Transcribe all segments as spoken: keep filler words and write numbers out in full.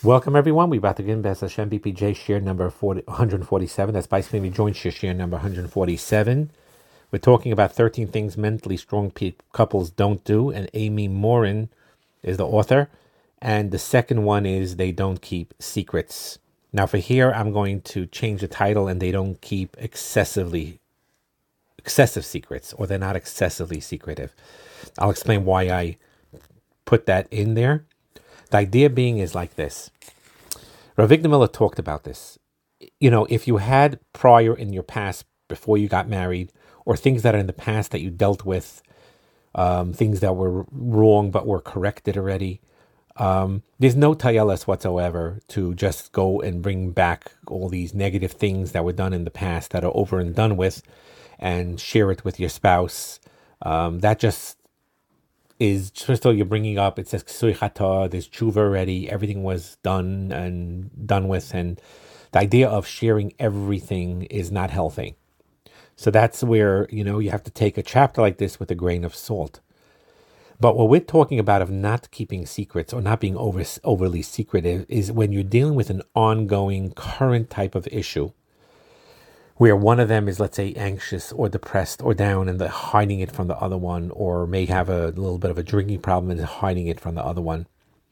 Welcome, everyone. We're about to begin Best Hashem B P J share number forty, one forty-seven. That's Spice Family Joint share, share number one forty-seven. We're talking about thirteen things mentally strong pe- couples don't do, and Amy Morin is the author. And the second one is they don't keep secrets. Now, for here, I'm going to change the title, and they don't keep excessively excessive secrets, or they're not excessively secretive. I'll explain why I put that in there. The idea being is like this. Rav Avigdor Miller talked about this. You know, if you had prior in your past, before you got married, or things that are in the past that you dealt with, um, things that were wrong but were corrected already, um, there's no tayeles whatsoever to just go and bring back all these negative things that were done in the past that are over and done with and share it with your spouse. Um, that just is, first of all, you're bringing up, it says ksui chata, there's tshuva already, everything was done and done with, and the idea of sharing everything is not healthy. So that's where, you know, you have to take a chapter like this with a grain of salt. But what we're talking about of not keeping secrets or not being over, overly secretive is when you're dealing with an ongoing current type of issue where one of them is, let's say, anxious or depressed or down and they're hiding it from the other one, or may have a little bit of a drinking problem and is hiding it from the other one.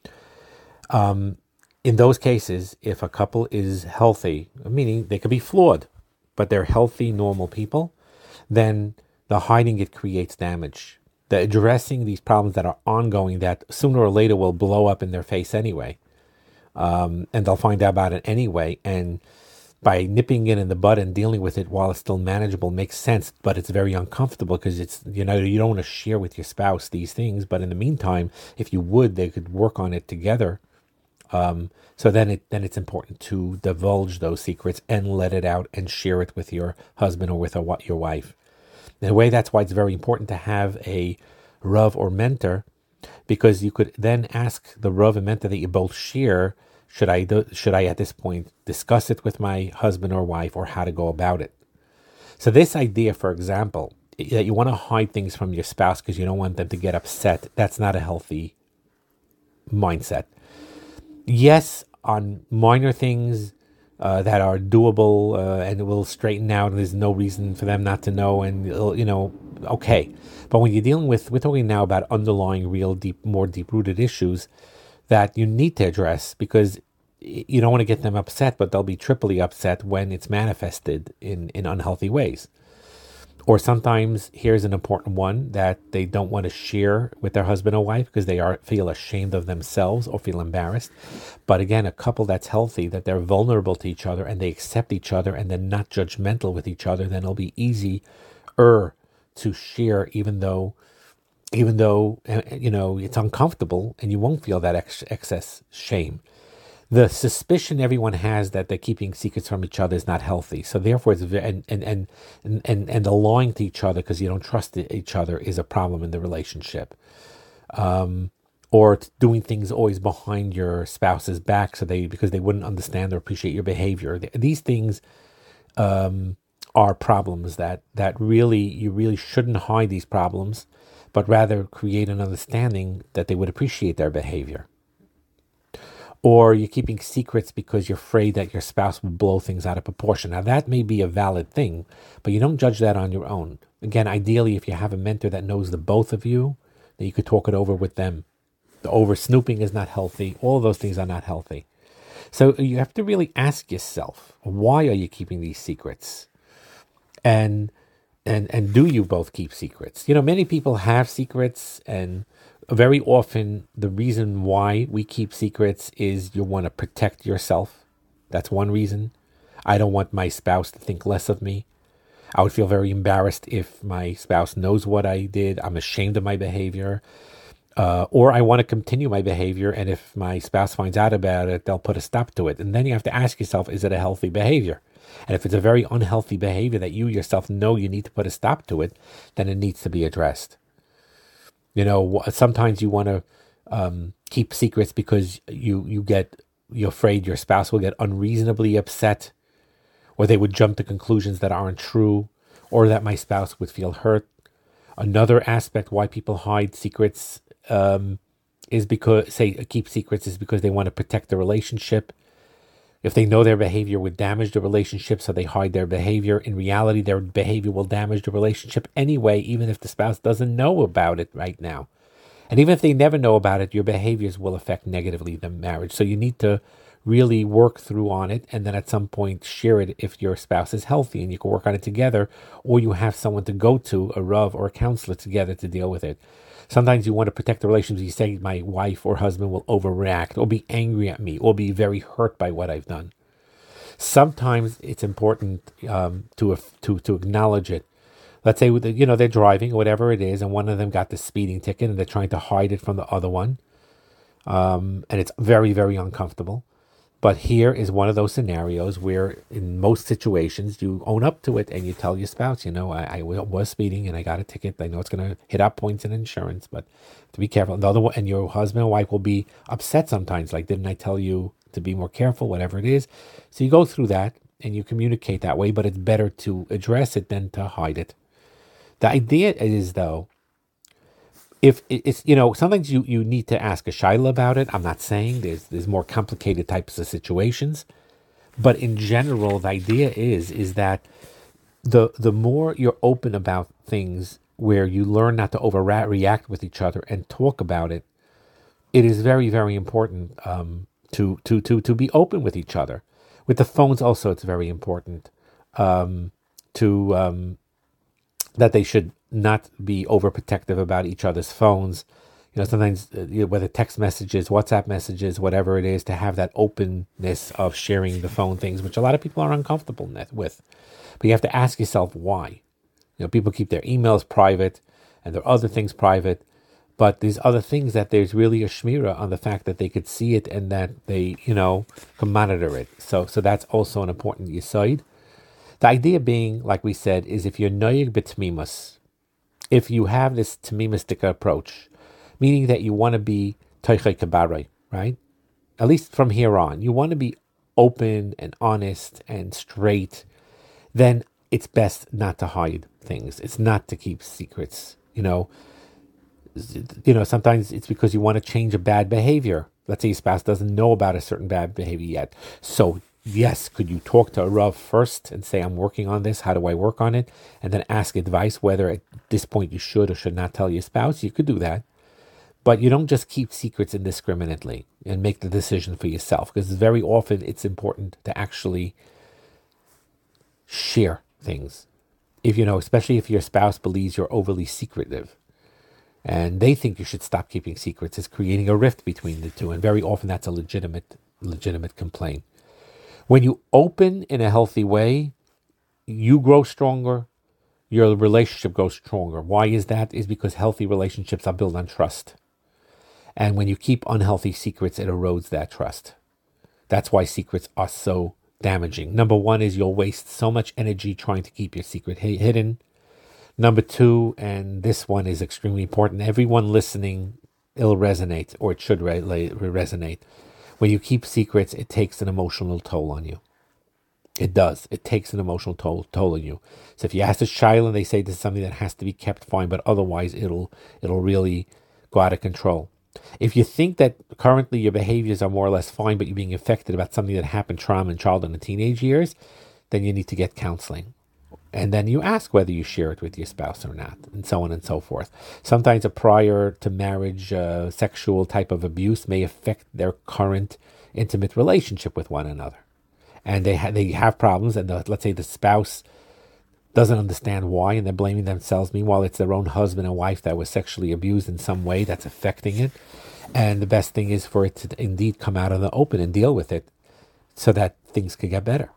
Um, in those cases, if a couple is healthy, meaning they could be flawed, but they're healthy, normal people, then the hiding it creates damage. The addressing these problems that are ongoing, that sooner or later will blow up in their face anyway, um, and they'll find out about it anyway, and by nipping it in the bud and dealing with it while it's still manageable makes sense, but it's very uncomfortable because it's, you know, you don't want to share with your spouse these things. But in the meantime, if you would, they could work on it together. Um, so then it then it's important to divulge those secrets and let it out and share it with your husband or with a, your wife. In a way, that's why it's very important to have a Rav or mentor, because you could then ask the Rav and mentor that you both share, Should I do, should I at this point discuss it with my husband or wife, or how to go about it? So this idea, for example, that you want to hide things from your spouse because you don't want them to get upset, that's not a healthy mindset. Yes, on minor things uh, that are doable uh, and will straighten out, and there's no reason for them not to know, and you know, okay. But when you're dealing with, we're talking now about underlying, real, deep, more deep-rooted issues that you need to address, because you don't want to get them upset, but they'll be triply upset when it's manifested in, in unhealthy ways. Or sometimes, here's an important one that they don't want to share with their husband or wife because they are feel ashamed of themselves or feel embarrassed. But again, a couple that's healthy, that they're vulnerable to each other and they accept each other and they're not judgmental with each other, then it'll be easier to share, even though even though, you know, it's uncomfortable and you won't feel that ex- excess shame. The suspicion everyone has that they're keeping secrets from each other is not healthy. So therefore, it's very, and, and, and, and, and the lying to each other because you don't trust each other is a problem in the relationship. Um, or doing things always behind your spouse's back so they because they wouldn't understand or appreciate your behavior. These things um, are problems that, that really, you really shouldn't hide these problems, but rather create an understanding that they would appreciate their behavior. Or you're keeping secrets because you're afraid that your spouse will blow things out of proportion. Now, that may be a valid thing, but you don't judge that on your own. Again, ideally, if you have a mentor that knows the both of you, then you could talk it over with them. The over snooping is not healthy. All of those things are not healthy. So you have to really ask yourself, why are you keeping these secrets? And And and do you both keep secrets? You know, many people have secrets, and very often the reason why we keep secrets is you want to protect yourself. That's one reason. I don't want my spouse to think less of me. I would feel very embarrassed if my spouse knows what I did. I'm ashamed of my behavior. Uh, or I want to continue my behavior, and if my spouse finds out about it, they'll put a stop to it. And then you have to ask yourself, is it a healthy behavior? And if it's a very unhealthy behavior that you yourself know you need to put a stop to it, then it needs to be addressed. You know, sometimes you want to um, keep secrets because you, you get, you're afraid your spouse will get unreasonably upset, or they would jump to conclusions that aren't true, or that my spouse would feel hurt. Another aspect why people hide secrets um, is because, say, keep secrets is because they want to protect the relationship. If they know their behavior would damage the relationship, so they hide their behavior. In reality, their behavior will damage the relationship anyway, even if the spouse doesn't know about it right now. And even if they never know about it, your behaviors will affect negatively the marriage. So you need to really work through on it, and then at some point share it if your spouse is healthy, and you can work on it together, or you have someone to go to, a Rav or a counselor together to deal with it. Sometimes you want to protect the relationship. You say my wife or husband will overreact or be angry at me or be very hurt by what I've done. Sometimes it's important um, to to to acknowledge it. Let's say you know they're driving or whatever it is, and one of them got the speeding ticket, and they're trying to hide it from the other one, um, and it's very very uncomfortable. But here is one of those scenarios where in most situations you own up to it and you tell your spouse, you know, I, I was speeding and I got a ticket. I know it's going to hit up points in insurance, but to be careful. The other one, and your husband or wife will be upset sometimes, like, didn't I tell you to be more careful, whatever it is. So you go through that and you communicate that way, but it's better to address it than to hide it. The idea is, though, if it's, you know, sometimes you, you need to ask a shaila about it. I'm not saying there's there's more complicated types of situations, but in general, the idea is is that the the more you're open about things where you learn not to overreact with each other and talk about it, it is very, very important um, to, to, to, to be open with each other. With the phones also, it's very important um, to um, that they should not be overprotective about each other's phones. You know, sometimes uh, you know, whether text messages, WhatsApp messages, whatever it is, to have that openness of sharing the phone things, which a lot of people are uncomfortable with. But you have to ask yourself why. You know, people keep their emails private and their other things private, but there's other things that there's really a shmira on the fact that they could see it and that they, you know, can monitor it. So, so that's also an important yesod. The idea being, like we said, is if you're noyeg b'tmimus, if you have this tamimistic approach, meaning that you want to be toichay kabarei, right? At least from here on, you want to be open and honest and straight, then it's best not to hide things. It's not to keep secrets. You know, you know, sometimes it's because you want to change a bad behavior. Let's say your spouse doesn't know about a certain bad behavior yet. So yes, could you talk to a Rav first and say, I'm working on this, how do I work on it? And then ask advice whether at this point you should or should not tell your spouse. You could do that. But you don't just keep secrets indiscriminately and make the decision for yourself, because very often it's important to actually share things. If you know, especially if your spouse believes you're overly secretive and they think you should stop keeping secrets, it's creating a rift between the two. And very often that's a legitimate, legitimate complaint. When you open in a healthy way, you grow stronger, your relationship grows stronger. Why is that? Is because healthy relationships are built on trust. And when you keep unhealthy secrets, it erodes that trust. That's why secrets are so damaging. Number one is you'll waste so much energy trying to keep your secret hidden. Number two, and this one is extremely important, everyone listening, it'll resonate, or it should re- resonate. When you keep secrets, it takes an emotional toll on you. It does. It takes an emotional toll, toll on you. So if you ask a child and they say this is something that has to be kept, fine, but otherwise it'll it'll really go out of control. If you think that currently your behaviors are more or less fine, but you're being affected about something that happened, trauma in childhood and teenage years, then you need to get counseling. And then you ask whether you share it with your spouse or not, and so on and so forth. Sometimes a prior to marriage uh, sexual type of abuse may affect their current intimate relationship with one another. And they, ha- they have problems, and the, let's say the spouse doesn't understand why, and they're blaming themselves. Meanwhile, it's their own husband and wife that was sexually abused in some way that's affecting it. And the best thing is for it to indeed come out in the open and deal with it so that things could get better.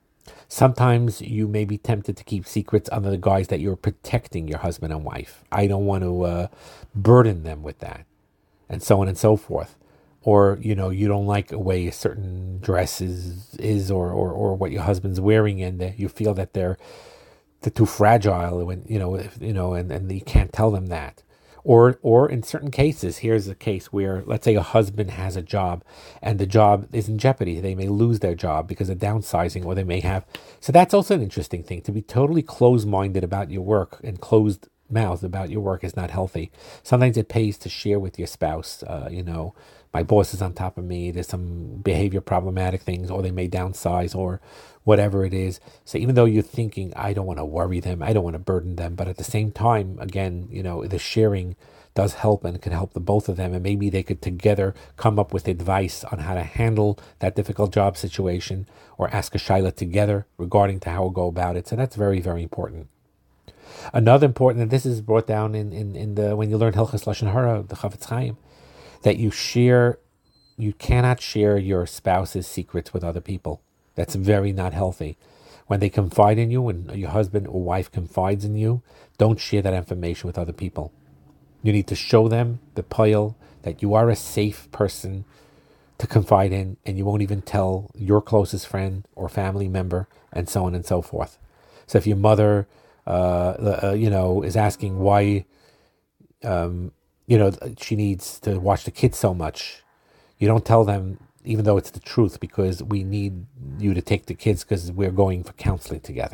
Sometimes you may be tempted to keep secrets under the guise that you're protecting your husband and wife. I don't want to uh, burden them with that, and so on and so forth. Or, you know, you don't like the way a certain dress is, is or, or, or what your husband's wearing, and that you feel that they're, they're too fragile, when, you know, if, you know, and, and you can't tell them that. Or or in certain cases, here's a case where, let's say a husband has a job and the job is in jeopardy. They may lose their job because of downsizing, or they may have. So that's also an interesting thing, to be totally closed-minded about your work and closed mouth about your work is not healthy. Sometimes it pays to share with your spouse, uh, you know, my boss is on top of me, there's some behavior problematic things, or they may downsize, or whatever it is. So even though you're thinking, I don't want to worry them, I don't want to burden them, but at the same time, again, you know, the sharing does help and can help the both of them. And maybe they could together come up with advice on how to handle that difficult job situation, or ask a shaila together regarding to how to go about it. So that's very, very important. Another important, and this is brought down in, in, in the when you learn Hilchas Lashon Hara, the Chafetz Chaim, that you share, you cannot share your spouse's secrets with other people. That's very not healthy. When they confide in you, when your husband or wife confides in you, don't share that information with other people. You need to show them the pile that you are a safe person to confide in, and you won't even tell your closest friend or family member, and so on and so forth. So if your mother, uh, uh, you know, is asking why, um, you know, she needs to watch the kids so much, you don't tell them, even though it's the truth, because we need you to take the kids because we're going for counseling together.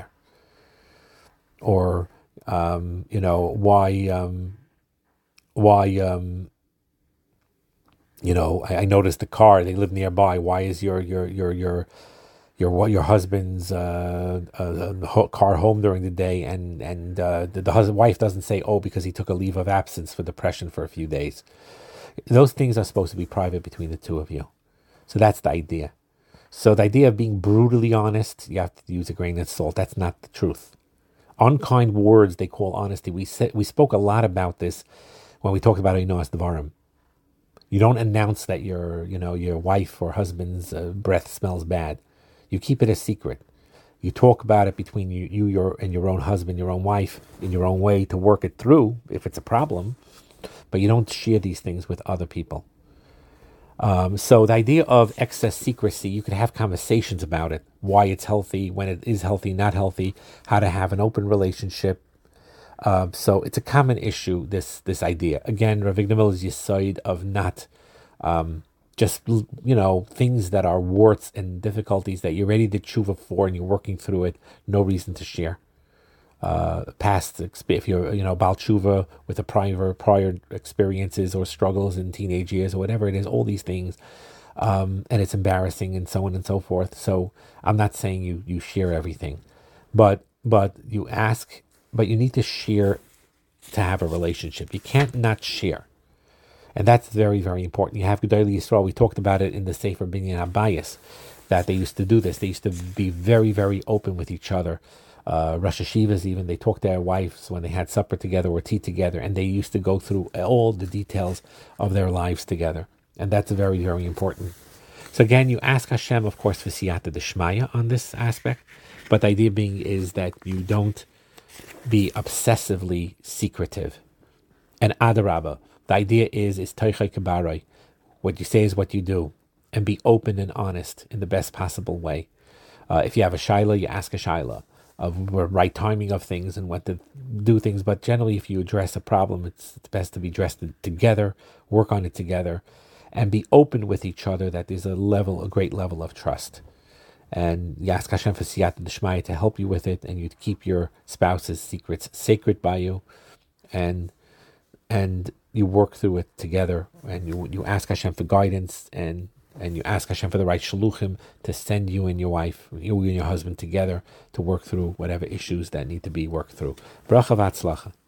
Or, um, you know, why, um, why, um, you know, I, I noticed the car, they live nearby. Why is your, your, your, your, your, your husband's uh, uh, car home during the day? And, and uh, the, the husband, wife doesn't say, oh, because he took a leave of absence for depression for a few days. Those things are supposed to be private between the two of you. So that's the idea. So the idea of being brutally honest, you have to use a grain of salt. That's not the truth. Unkind words they call honesty. We said, we spoke a lot about this when we talked about Einoas Devarim. You don't announce that your, you know, your wife or husband's uh, breath smells bad. You keep it a secret. You talk about it between you, you your and your own husband, your own wife, in your own way to work it through if it's a problem. But you don't share these things with other people. Um, so the idea of excess secrecy, you could have conversations about it, why it's healthy, when it is healthy, not healthy, how to have an open relationship. Uh, so it's a common issue, this this idea. Again, Rav Igdamil is side of not um, just, you know, things that are warts and difficulties that you're ready to tshuva for and you're working through it, no reason to share. Uh, past, if you're, you know, Baal Tshuva with a prior prior experiences or struggles in teenage years or whatever it is, all these things, um, and it's embarrassing and so on and so forth. So I'm not saying you you share everything, but but you ask, but you need to share to have a relationship. You can't not share, and that's very, very important. You have Gedolei Yisrael. We talked about it in the Sefer Binyan Abayis, that they used to do this. They used to be very, very open with each other. Uh, Rosh Hashivas even, they talked to their wives when they had supper together or tea together, and they used to go through all the details of their lives together. And that's very, very important. So again, you ask Hashem, of course, for siyata d'shmaya on this aspect, but the idea being is that you don't be obsessively secretive. And adarabba, the idea is, is toichai kabaroi, what you say is what you do, and be open and honest in the best possible way. Uh, if you have a shaila, you ask a shaila of the right timing of things and what to do things. But generally, if you address a problem, it's, it's best to be addressed together, work on it together, and be open with each other that there's a level, a great level of trust. And you ask Hashem for siyata d'shmaya to help you with it, and you keep your spouse's secrets sacred by you, and and you work through it together, and you you ask Hashem for guidance, and and you ask Hashem for the right shaluchim to send you and your wife, you and your husband together to work through whatever issues that need to be worked through. Bracha v'atzlacha.